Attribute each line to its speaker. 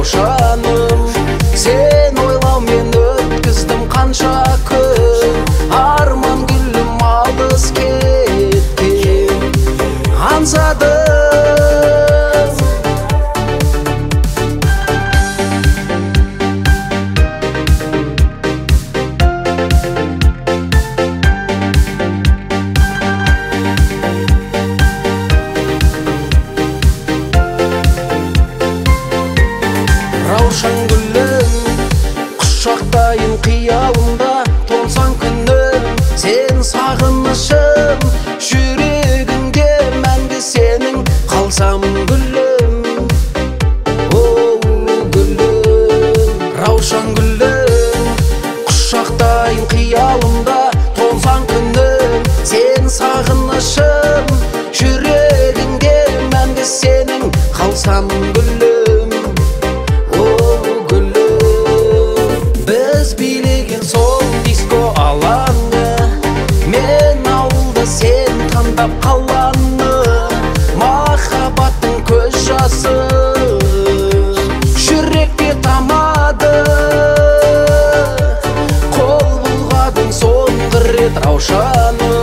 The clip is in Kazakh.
Speaker 1: раушаным, сен ойлаумен өткіздім қанша күн, арман гүлім алыс кеткен аңсадым. Раушан гүлім, құшақтайын қиялымда, толсаң күнім, сен сағынышым, жүрегімде мәңгі сенің қалсам гүлім. О, гүлім, раушан гүлім, құшақтайын қиялымда, толсаң күнім, сен сағынышым, жүрегімде мәңгі сенің қалсам гүлім. Қаланы махаббаттың көз жасы жүрекке тамады, қол бұлғадың соңғы рет раушаным.